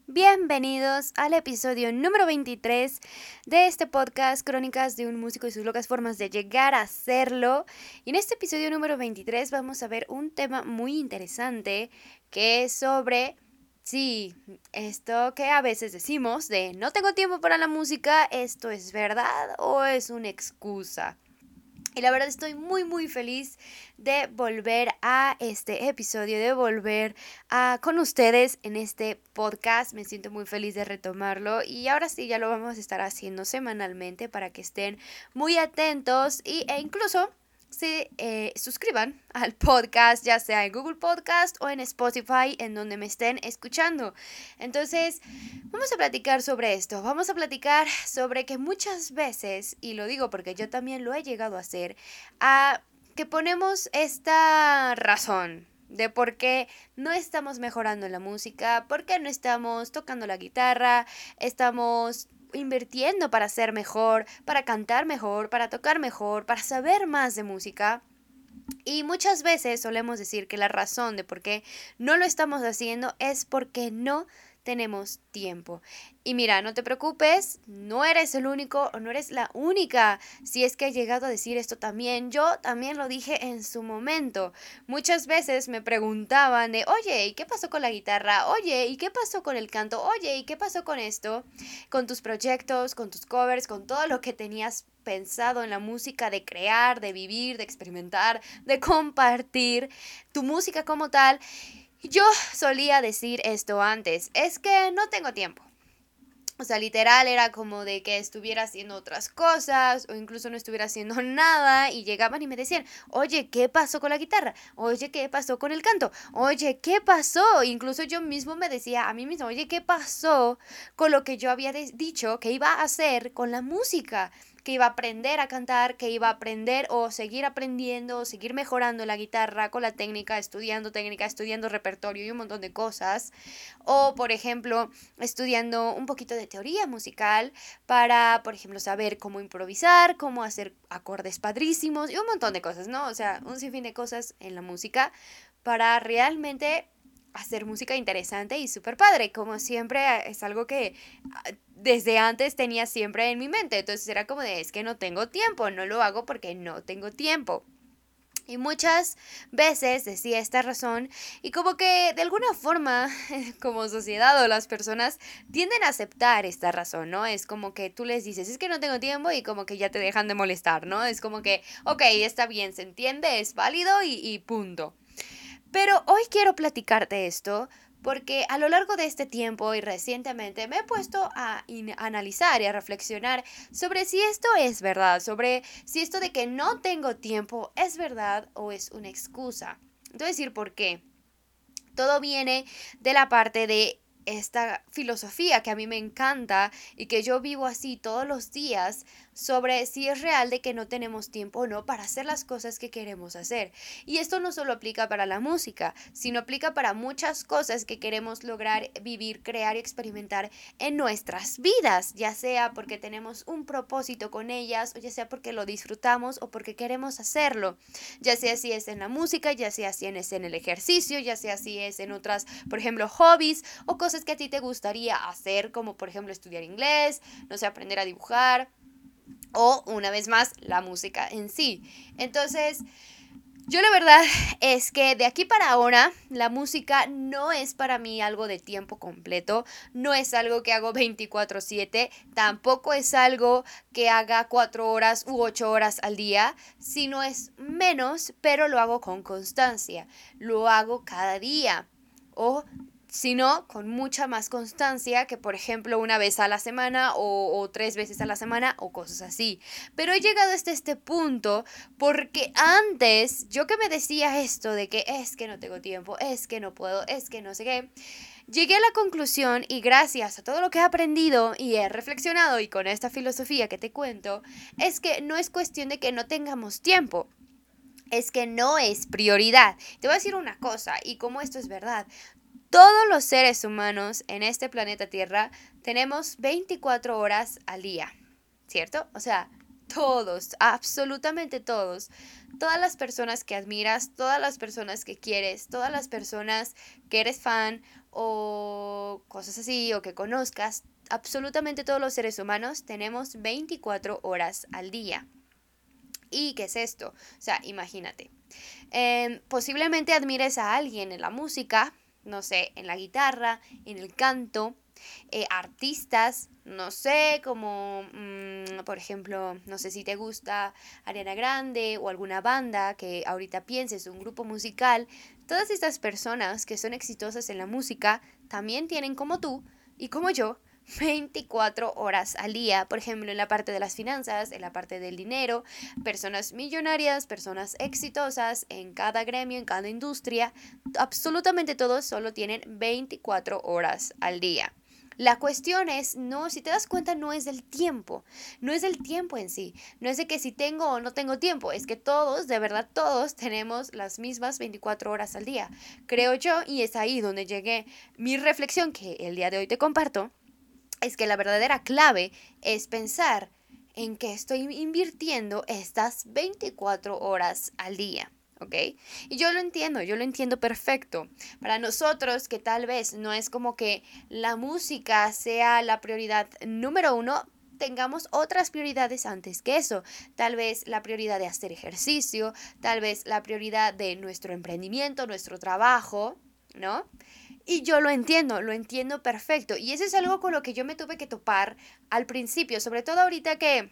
Bienvenidos al episodio número 23 de este podcast Crónicas de un músico y sus locas formas de llegar a serlo. Y en este episodio número 23 vamos a ver un tema muy interesante que es sobre, sí, esto que a veces decimos de no tengo tiempo para la música, ¿esto es verdad o es una excusa? Y la verdad estoy muy feliz de volver a este episodio, de volver con ustedes en este podcast. Me siento muy feliz de retomarlo y ahora sí ya lo vamos a estar haciendo semanalmente para que estén muy atentos e incluso se suscriban al podcast, ya sea en Google Podcast o en Spotify, en donde me estén escuchando. Entonces, vamos a platicar sobre esto. Vamos a platicar sobre que muchas veces, y lo digo porque yo también lo he llegado a hacer, que ponemos esta razón de por qué no estamos mejorando en la música, por qué no estamos tocando la guitarra, estamos invirtiendo para ser mejor, para cantar mejor, para tocar mejor, para saber más de música. Y muchas veces solemos decir que la razón de por qué no lo estamos haciendo es porque no tenemos tiempo. Y mira, no te preocupes, no eres el único o no eres la única. Si es que he llegado a decir esto también, yo también lo dije en su momento. Muchas veces me preguntaban de, oye, ¿y qué pasó con la guitarra? Oye, ¿y qué pasó con el canto? Oye, ¿y qué pasó con esto? Con tus proyectos, con tus covers, con todo lo que tenías pensado en la música, de crear, de vivir, de experimentar, de compartir tu música como tal. Yo solía decir esto antes, es que no tengo tiempo. O sea, literal era como de que estuviera haciendo otras cosas o incluso no estuviera haciendo nada y llegaban y me decían, oye, ¿qué pasó con la guitarra? Oye, ¿qué pasó con el canto? Oye, ¿qué pasó? Incluso yo mismo me decía a mí mismo, oye, ¿qué pasó con lo que yo había dicho que iba a hacer con la música? Que iba a aprender a cantar, que iba a aprender o seguir aprendiendo, o seguir mejorando la guitarra con la técnica, estudiando repertorio y un montón de cosas. O, por ejemplo, estudiando un poquito de teoría musical para, por ejemplo, saber cómo improvisar, cómo hacer acordes padrísimos y un montón de cosas, ¿no? O sea, un sinfín de cosas en la música para realmente hacer música interesante y súper padre. Como siempre, es algo que desde antes tenía siempre en mi mente. Entonces era como de, es que no tengo tiempo, no lo hago porque no tengo tiempo. Y muchas veces decía esta razón y como que de alguna forma como sociedad o las personas tienden a aceptar esta razón, ¿no? Es como que tú les dices, es que no tengo tiempo y como que ya te dejan de molestar, ¿no? Es como que, ok, está bien, se entiende, es válido y punto. Pero hoy quiero platicarte esto porque a lo largo de este tiempo y recientemente me he puesto a analizar y a reflexionar sobre si esto es verdad, sobre si esto de que no tengo tiempo es verdad o es una excusa. Te voy a decir por qué. Todo viene de la parte de esta filosofía que a mí me encanta y que yo vivo así todos los días sobre si es real de que no tenemos tiempo o no para hacer las cosas que queremos hacer. Y esto no solo aplica para la música, sino aplica para muchas cosas que queremos lograr vivir, crear y experimentar en nuestras vidas, ya sea porque tenemos un propósito con ellas o ya sea porque lo disfrutamos o porque queremos hacerlo, ya sea si es en la música, ya sea si es en el ejercicio, ya sea si es en otras, por ejemplo, hobbies o cosas que a ti te gustaría hacer, como por ejemplo estudiar inglés, no sé, aprender a dibujar o una vez más la música en sí. Entonces, yo la verdad es que de aquí para ahora la música no es para mí algo de tiempo completo, no es algo que hago 24/7, tampoco es algo que haga 4 horas u 8 horas al día, sino es menos, pero lo hago con constancia, lo hago cada día o sino con mucha más constancia que por ejemplo una vez a la semana o 3 veces a la semana o cosas así. Pero he llegado hasta este punto porque antes yo que me decía esto de que es que no tengo tiempo, es que no puedo, es que no sé qué, llegué a la conclusión y gracias a todo lo que he aprendido y he reflexionado y con esta filosofía que te cuento, es que no es cuestión de que no tengamos tiempo. Es que no es prioridad. Te voy a decir una cosa, y como esto es verdad, todos los seres humanos en este planeta Tierra tenemos 24 horas al día, ¿cierto? O sea, todos, absolutamente todos, todas las personas que admiras, todas las personas que quieres, todas las personas que eres fan o cosas así, o que conozcas, absolutamente todos los seres humanos tenemos 24 horas al día. ¿Y qué es esto? O sea, imagínate. Posiblemente admires a alguien en la música, no sé, en la guitarra, en el canto, artistas, no sé, como por ejemplo, no sé si te gusta Ariana Grande o alguna banda que ahorita pienses, un grupo musical. Todas estas personas que son exitosas en la música también tienen como tú y como yo 24 horas al día, por ejemplo, en la parte de las finanzas, en la parte del dinero, personas millonarias, personas exitosas en cada gremio, en cada industria, absolutamente todos solo tienen 24 horas al día. La cuestión es, no, si te das cuenta, no es del tiempo, no es del tiempo en sí, no es de que si tengo o no tengo tiempo, es que todos, de verdad todos, tenemos las mismas 24 horas al día, creo yo, y es ahí donde llegué mi reflexión que el día de hoy te comparto, es que la verdadera clave es pensar en que estoy invirtiendo estas 24 horas al día. ¿Ok? Y yo lo entiendo perfecto. Para nosotros que tal vez no es como que la música sea la prioridad número uno, tengamos otras prioridades antes que eso. Tal vez la prioridad de hacer ejercicio, tal vez la prioridad de nuestro emprendimiento, nuestro trabajo, ¿no? Y yo lo entiendo perfecto. Y eso es algo con lo que yo me tuve que topar al principio, sobre todo ahorita que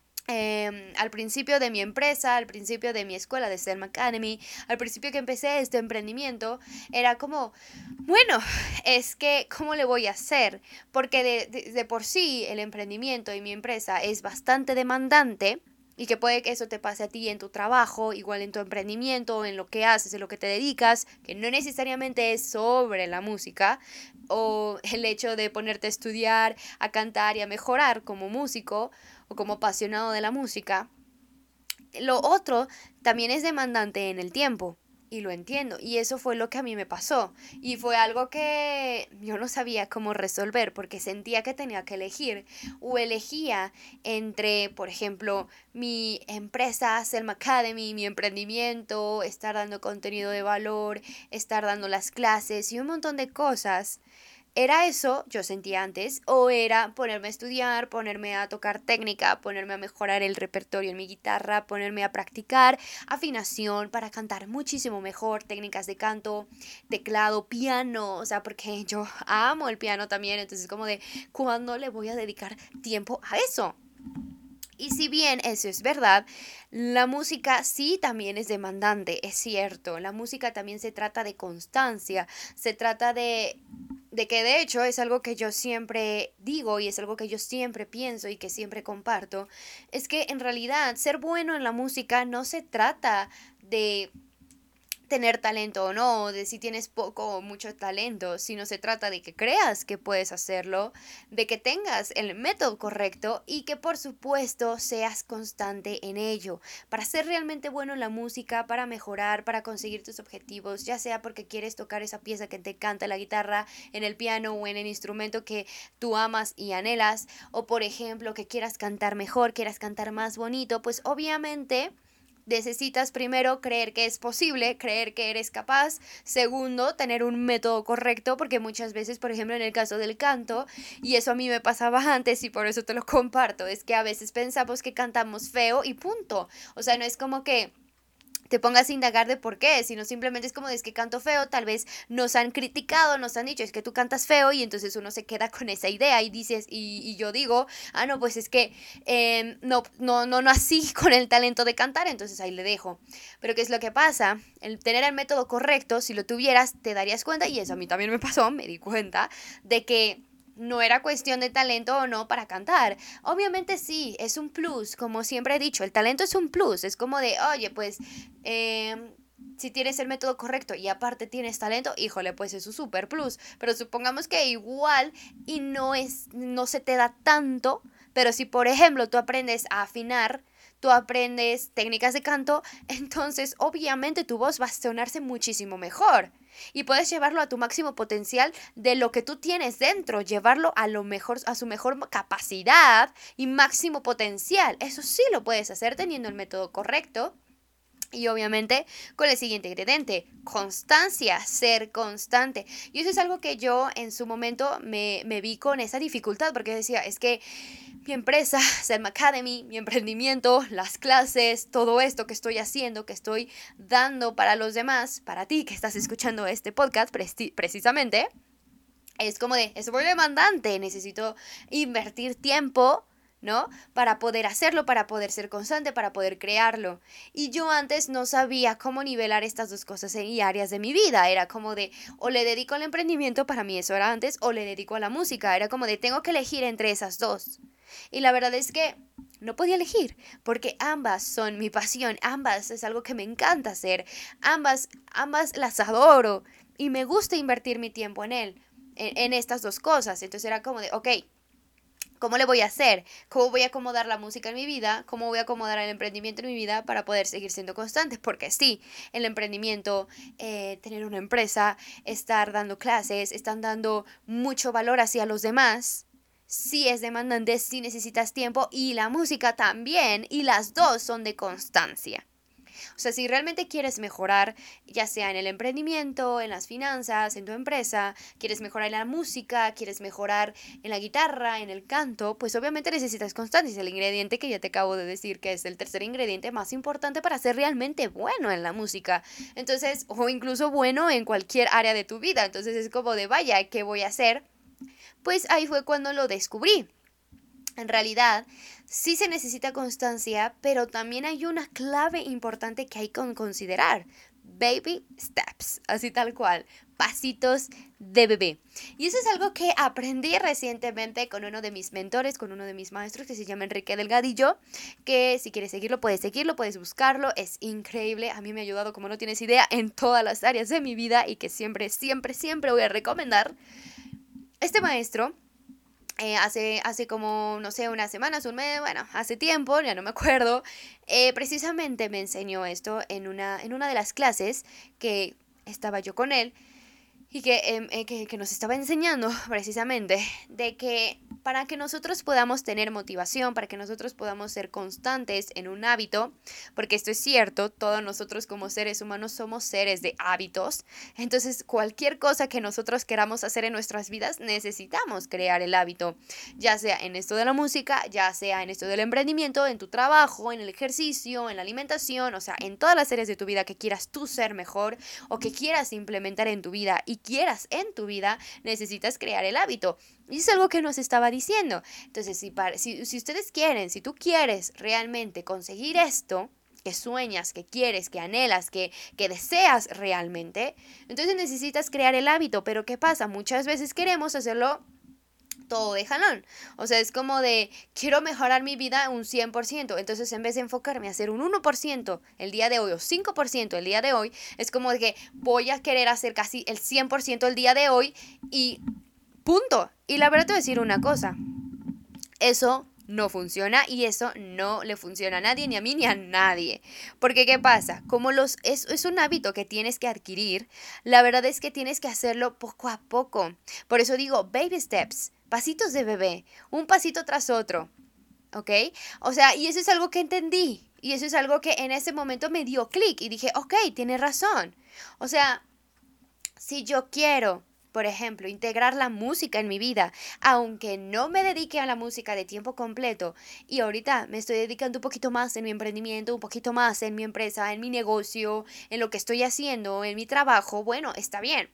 al principio de mi empresa, al principio de mi escuela de STEM Academy, al principio que empecé este emprendimiento, era como, bueno, es que, ¿cómo le voy a hacer? Porque de por sí el emprendimiento y mi empresa es bastante demandante. Y que puede que eso te pase a ti en tu trabajo, igual en tu emprendimiento, en lo que haces, en lo que te dedicas, que no necesariamente es sobre la música, o el hecho de ponerte a estudiar, a cantar y a mejorar como músico o como apasionado de la música. Lo otro también es demandante en el tiempo. Y lo entiendo. Y eso fue lo que a mí me pasó. Y fue algo que yo no sabía cómo resolver porque sentía que tenía que elegir. O elegía entre, por ejemplo, mi empresa, Selma Academy, mi emprendimiento, estar dando contenido de valor, estar dando las clases y un montón de cosas. ¿Era eso, yo sentía antes, o era ponerme a estudiar, ponerme a tocar técnica, ponerme a mejorar el repertorio en mi guitarra, ponerme a practicar afinación para cantar muchísimo mejor, técnicas de canto, teclado, piano, o sea, porque yo amo el piano también, entonces como de, ¿cuándo le voy a dedicar tiempo a eso? Y si bien eso es verdad, la música sí también es demandante, es cierto. La música también se trata de constancia, se trata de que de hecho es algo que yo siempre digo y es algo que yo siempre pienso y que siempre comparto, es que en realidad ser bueno en la música no se trata de tener talento o no, de si tienes poco o mucho talento, sino se trata de que creas que puedes hacerlo, de que tengas el método correcto y que por supuesto seas constante en ello. Para ser realmente bueno en la música, para mejorar, para conseguir tus objetivos, ya sea porque quieres tocar esa pieza que te canta en la guitarra, en el piano o en el instrumento que tú amas y anhelas, o por ejemplo que quieras cantar mejor, quieras cantar más bonito, pues obviamente necesitas primero creer que es posible, creer que eres capaz. Segundo, tener un método correcto, porque muchas veces, por ejemplo, en el caso del canto, y eso a mí me pasaba antes y por eso te lo comparto, es que a veces pensamos que cantamos feo y punto. O sea, no es como que te pongas a indagar de por qué, sino simplemente es como de es que canto feo, tal vez nos han criticado, nos han dicho es que tú cantas feo y entonces uno se queda con esa idea y dices, y yo digo, ah, no, pues es que no nací con el talento de cantar, entonces ahí le dejo. Pero ¿qué es lo que pasa? El tener el método correcto, si lo tuvieras, te darías cuenta, y eso a mí también me pasó, me di cuenta, de que no era cuestión de talento o no para cantar. Obviamente sí, es un plus, como siempre he dicho, el talento es un plus, es como de, oye, pues si tienes el método correcto y aparte tienes talento, híjole, pues es un super plus. Pero supongamos que igual y no se te da tanto, pero si por ejemplo tú aprendes a afinar, tú aprendes técnicas de canto, entonces obviamente tu voz va a sonarse muchísimo mejor. Y puedes llevarlo a tu máximo potencial de lo que tú tienes dentro, llevarlo a lo mejor, a su mejor capacidad y máximo potencial. Eso sí lo puedes hacer teniendo el método correcto Y obviamente con el siguiente ingrediente, constancia, ser constante. Y eso es algo que yo en su momento me vi con esa dificultad, porque decía, es que mi empresa, Selma Academy, mi emprendimiento, las clases, todo esto que estoy haciendo, que estoy dando para los demás, para ti que estás escuchando este podcast precisamente, es como de, es muy demandante, necesito invertir tiempo, ¿no? Para poder hacerlo, para poder ser constante, para poder crearlo. Y yo antes no sabía cómo nivelar estas dos cosas en áreas de mi vida. Era como de, o le dedico al emprendimiento, para mí eso era antes, o le dedico a la música. Era como de, tengo que elegir entre esas dos. Y la verdad es que no podía elegir, porque ambas son mi pasión, ambas es algo que me encanta hacer, ambas las adoro y me gusta invertir mi tiempo en él en estas dos cosas. Entonces era como de, ok, ¿cómo le voy a hacer? ¿Cómo voy a acomodar la música en mi vida? ¿Cómo voy a acomodar el emprendimiento en mi vida para poder seguir siendo constante? Porque sí, el emprendimiento, tener una empresa, estar dando clases, están dando mucho valor hacia los demás. Sí es demandante, sí necesitas tiempo y la música también, y las dos son de constancia. O sea, si realmente quieres mejorar, ya sea en el emprendimiento, en las finanzas, en tu empresa, quieres mejorar en la música, quieres mejorar en la guitarra, en el canto, pues obviamente necesitas constancia. Es el ingrediente que ya te acabo de decir, que es el tercer ingrediente más importante para ser realmente bueno en la música. Entonces, o incluso bueno en cualquier área de tu vida. Entonces es como de, vaya, ¿qué voy a hacer? Pues ahí fue cuando lo descubrí. En realidad, sí se necesita constancia, pero también hay una clave importante que hay que considerar. Baby steps, así tal cual, pasitos de bebé. Y eso es algo que aprendí recientemente con uno de mis mentores, con uno de mis maestros que se llama Enrique Delgadillo, que si quieres seguirlo, puedes buscarlo, es increíble, a mí me ha ayudado como no tienes idea en todas las áreas de mi vida y que siempre, siempre, siempre voy a recomendar. Este maestro hace como, no sé, unas semanas, un mes, bueno, hace tiempo, ya no me acuerdo, precisamente me enseñó esto en una de las clases que estaba yo con él y que nos estaba enseñando precisamente de que para que nosotros podamos tener motivación, para que nosotros podamos ser constantes en un hábito, porque esto es cierto, todos nosotros como seres humanos somos seres de hábitos, entonces cualquier cosa que nosotros queramos hacer en nuestras vidas necesitamos crear el hábito, ya sea en esto de la música, ya sea en esto del emprendimiento, en tu trabajo, en el ejercicio, en la alimentación, o sea, en todas las áreas de tu vida que quieras tú ser mejor o que quieras implementar en tu vida y quieras en tu vida, necesitas crear el hábito. Y es algo que nos estaba diciendo. Entonces, si ustedes quieren, si tú quieres realmente conseguir esto, que sueñas, que quieres, que anhelas, que deseas realmente, entonces necesitas crear el hábito. Pero ¿qué pasa? Muchas veces queremos hacerlo todo de jalón. O sea, es como de, quiero mejorar mi vida un 100%. Entonces, en vez de enfocarme a hacer un 1% el día de hoy o 5% el día de hoy, es como de que voy a querer hacer casi el 100% el día de hoy y punto. Y la verdad te voy a decir una cosa. Eso no funciona y eso no le funciona a nadie, ni a mí, ni a nadie. Porque ¿qué pasa? Como es un hábito que tienes que adquirir, la verdad es que tienes que hacerlo poco a poco. Por eso digo, baby steps, pasitos de bebé, un pasito tras otro, ¿ok? O sea, y eso es algo que entendí. Y eso es algo que en ese momento me dio clic y dije, ok, tienes razón. O sea, si yo quiero, por ejemplo, integrar la música en mi vida, aunque no me dedique a la música de tiempo completo, y ahorita me estoy dedicando un poquito más en mi emprendimiento, un poquito más en mi empresa, en mi negocio, en lo que estoy haciendo, en mi trabajo, bueno, está bien,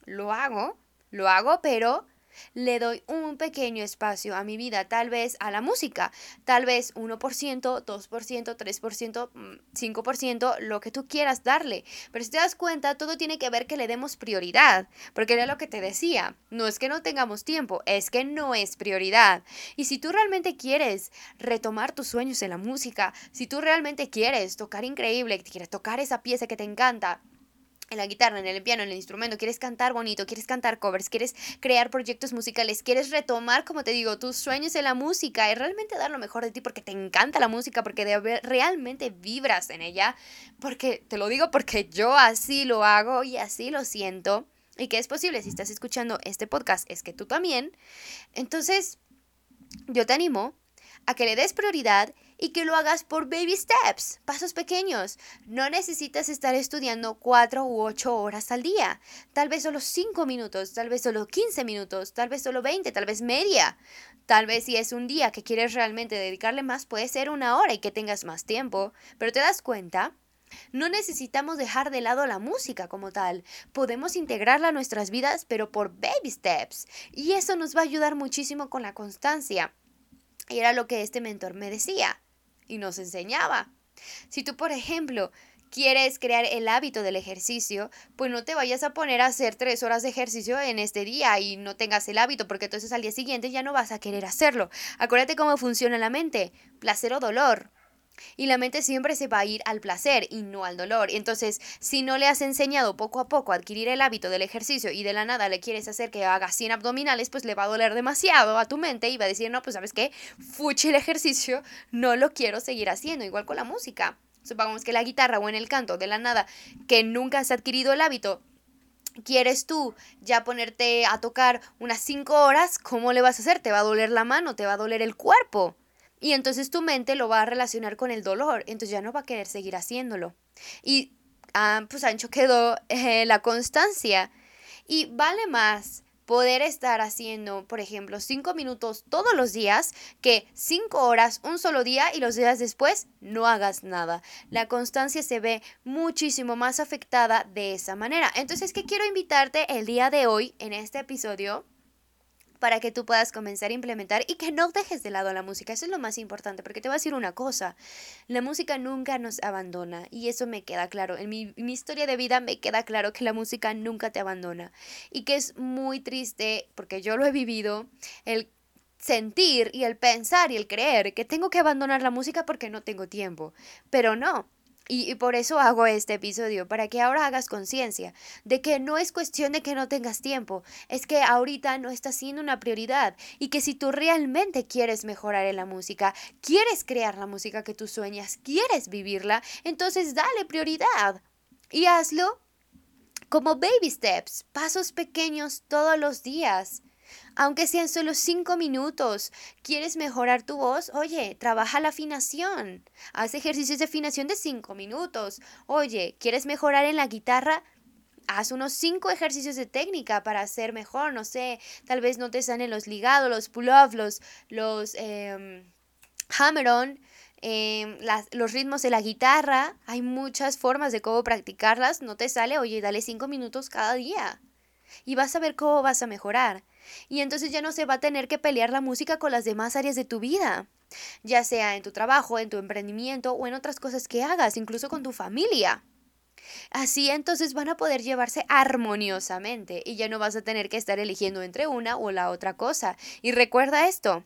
lo hago, pero le doy un pequeño espacio a mi vida, tal vez a la música, tal vez 1%, 2%, 3%, 5%, lo que tú quieras darle. Pero si te das cuenta, todo tiene que ver que le demos prioridad, porque era lo que te decía, no es que no tengamos tiempo, es que no es prioridad. Y si tú realmente quieres retomar tus sueños en la música, si tú realmente quieres tocar increíble, quieres tocar esa pieza que te encanta, en la guitarra, en el piano, en el instrumento, quieres cantar bonito, quieres cantar covers, quieres crear proyectos musicales, quieres retomar, como te digo, tus sueños en la música y realmente dar lo mejor de ti porque te encanta la música, porque realmente vibras en ella, porque te lo digo porque yo así lo hago y así lo siento y que es posible si estás escuchando este podcast, es que tú también. Entonces, yo te animo a que le des prioridad y que lo hagas por baby steps, pasos pequeños. No necesitas estar estudiando 4 u 8 horas al día. Tal vez solo 5 minutos, tal vez solo 15 minutos, tal vez solo 20, tal vez media. Tal vez si es un día que quieres realmente dedicarle más, puede ser 1 hora y que tengas más tiempo. Pero ¿te das cuenta? No necesitamos dejar de lado la música como tal. Podemos integrarla a nuestras vidas, pero por baby steps. Y eso nos va a ayudar muchísimo con la constancia. Y era lo que este mentor me decía y nos enseñaba. Si tú, por ejemplo, quieres crear el hábito del ejercicio, pues no te vayas a poner a hacer 3 horas de ejercicio en este día y no tengas el hábito, porque entonces al día siguiente ya no vas a querer hacerlo. Acuérdate cómo funciona la mente, placer o dolor. Y la mente siempre se va a ir al placer y no al dolor. Entonces, si no le has enseñado poco a poco a adquirir el hábito del ejercicio y de la nada le quieres hacer que haga 100 abdominales, pues le va a doler demasiado a tu mente y va a decir, no, pues sabes qué, fuchi el ejercicio, no lo quiero seguir haciendo. Igual con la música. Supongamos que la guitarra o en el canto, de la nada, que nunca has adquirido el hábito, ¿quieres tú ya ponerte a tocar unas 5 horas? ¿Cómo le vas a hacer? Te va a doler la mano, te va a doler el cuerpo. Y entonces tu mente lo va a relacionar con el dolor, entonces ya no va a querer seguir haciéndolo. Y pues ancho quedó la constancia. Y vale más poder estar haciendo, por ejemplo, 5 minutos todos los días que 5 horas un solo día y los días después no hagas nada. La constancia se ve muchísimo más afectada de esa manera. Entonces, ¿qué quiero invitarte el día de hoy en este episodio? Para que tú puedas comenzar a implementar y que no dejes de lado la música. Eso es lo más importante, porque te voy a decir una cosa, la música nunca nos abandona y eso me queda claro. En mi historia de vida me queda claro que la música nunca te abandona y que es muy triste, porque yo lo he vivido, el sentir y el pensar y el creer que tengo que abandonar la música porque no tengo tiempo, pero no. Y por eso hago este episodio, para que ahora hagas conciencia de que no es cuestión de que no tengas tiempo, es que ahorita no está siendo una prioridad y que si tú realmente quieres mejorar en la música, quieres crear la música que tú sueñas, quieres vivirla, entonces dale prioridad y hazlo como baby steps, pasos pequeños todos los días. Aunque sean solo 5 minutos, ¿quieres mejorar tu voz? Oye, trabaja la afinación. Haz ejercicios de afinación de 5 minutos. Oye, ¿quieres mejorar en la guitarra? Haz unos 5 ejercicios de técnica para ser mejor. No sé, tal vez no te salen los ligados, los pull-off, los hammer-on, los ritmos de la guitarra. Hay muchas formas de cómo practicarlas. No te sale, oye, dale 5 minutos cada día. Y vas a ver cómo vas a mejorar. Y entonces ya no se va a tener que pelear la música con las demás áreas de tu vida, ya sea en tu trabajo, en tu emprendimiento o en otras cosas que hagas, incluso con tu familia. Así entonces van a poder llevarse armoniosamente y ya no vas a tener que estar eligiendo entre una o la otra cosa. Y recuerda esto,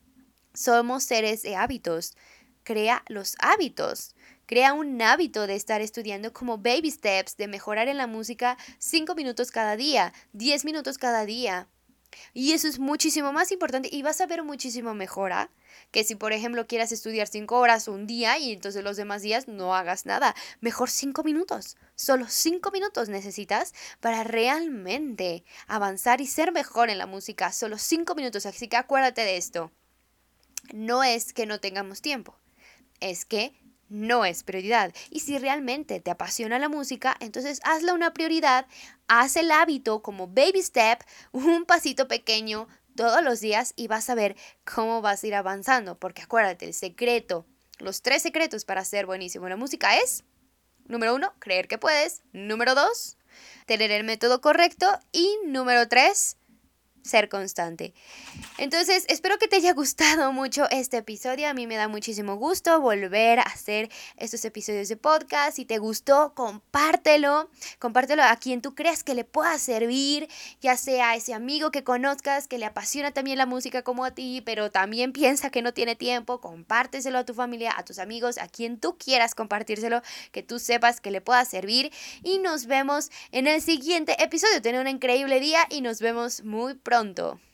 somos seres de hábitos. Crea los hábitos. Crea un hábito de estar estudiando como baby steps, de mejorar en la música 5 minutos cada día, 10 minutos cada día. Y eso es muchísimo más importante y vas a ver muchísimo mejora que si, por ejemplo, quieras estudiar 5 horas un día y entonces los demás días no hagas nada. Mejor 5 minutos. Solo 5 minutos necesitas para realmente avanzar y ser mejor en la música. Solo 5 minutos. Así que acuérdate de esto. No es que no tengamos tiempo. Es que no es prioridad. Y si realmente te apasiona la música, entonces hazla una prioridad, haz el hábito como baby step, un pasito pequeño todos los días y vas a ver cómo vas a ir avanzando. Porque acuérdate, el secreto, los 3 secretos para ser buenísimo en la música es, número 1, creer que puedes, número 2, tener el método correcto y número 3, ser constante. Entonces, espero que te haya gustado mucho este episodio. A mí me da muchísimo gusto volver a hacer estos episodios de podcast. Si te gustó, compártelo. Compártelo a quien tú creas que le pueda servir, ya sea a ese amigo que conozcas, que le apasiona también la música como a ti, pero también piensa que no tiene tiempo. Compárteselo a tu familia, a tus amigos, a quien tú quieras compartírselo, que tú sepas que le pueda servir. Y nos vemos en el siguiente episodio. Ten un increíble día y nos vemos muy pronto.